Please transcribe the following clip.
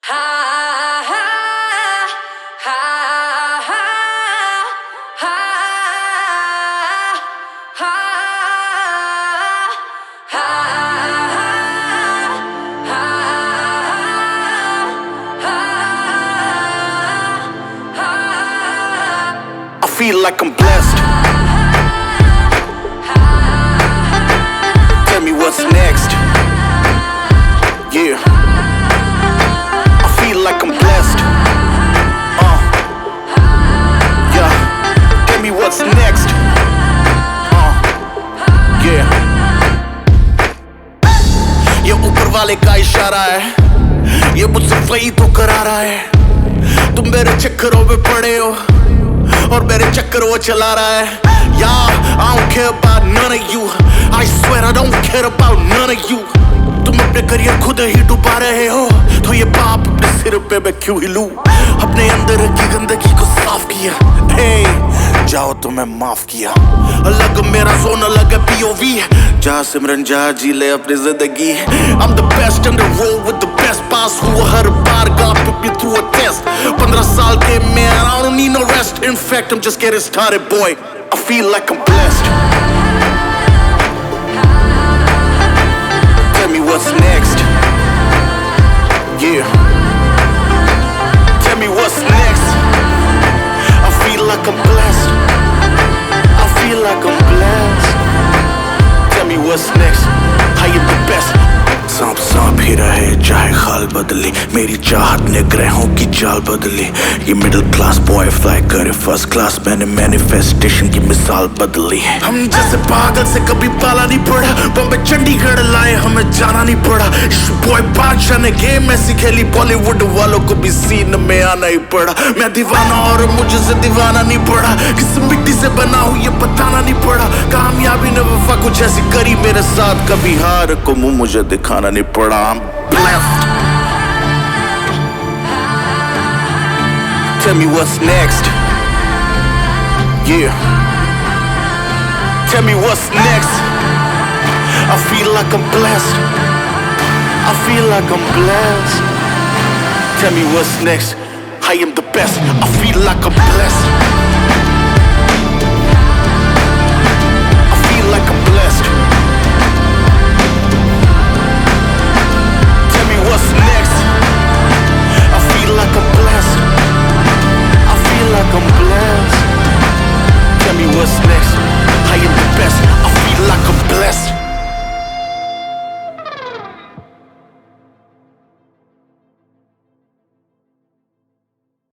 I feel like I'm blessed. Tell me what's next. Yeah. I feel like I'm blessed. Yeah. Tell me what's next. Yeah. ये ऊपर वाले का इशारा है, ये मुझसे वही तो करा रहा है। तुम मेरे चक्करों में पड़े हो और मेरे चक्कर वो चला रहा है। Yeah, I don't care about none of you. I swear I don't care about none of you. तुम अपने करियर खुद ही डुबा रहे हो, तो ये पाप अपने सिर पे मैं क्यों ही लूं? अपने अंदर की गंदगी को साफ किया, hey, जाओ तो मैं माफ किया। अलग मेरा जोन अलग है POV, जा सिमरन जा जी ले अपनी जिंदगी। I'm the best on the road with the best pass, हुआ हर बार God put me through a test। 15 साल के man, I don't need no rest, in fact I'm just getting started boy, I feel like I'm blessed। Tell me what's next. Yeah. Tell me what's next. I feel like I'm blessed. I feel like I'm blessed. Tell me what's next. I am the best. सांप सांप ही रहे चाहे खाल बदली, मेरी चाहत ने ग्रहों की चाल बदली। ये मिडिल क्लास बॉय फ्लाई करे फर्स्ट क्लास, मैंने मैनिफेस्टेशन की मिसाल बदली। हम जैसे पागल से कभी पाला नहीं पड़ा, बॉम्बे चंडीगढ़ लाए हमें जाना नहीं पड़ा। बॉय बादशाह ने गेम ऐसी खेली, बॉलीवुड वालों को भी सीन में आना ही पड़ा। मैं दीवाना और मुझे से दीवाना नहीं पड़ा, किस मिट्टी से बना हूँ ये बताना नहीं पड़ा। कामयाबी ने वफा कुछ ऐसी करी मेरे साथ, कभी हार को मुंह मुझे दिखाना नहीं पड़ा। I'm blessed. Tell me what's next. Yeah. Tell me what's next. I feel like I'm blessed. I feel like I'm blessed. Tell me what's next. I am the best. I feel like I'm blessed. I feel like I'm blessed. What's next?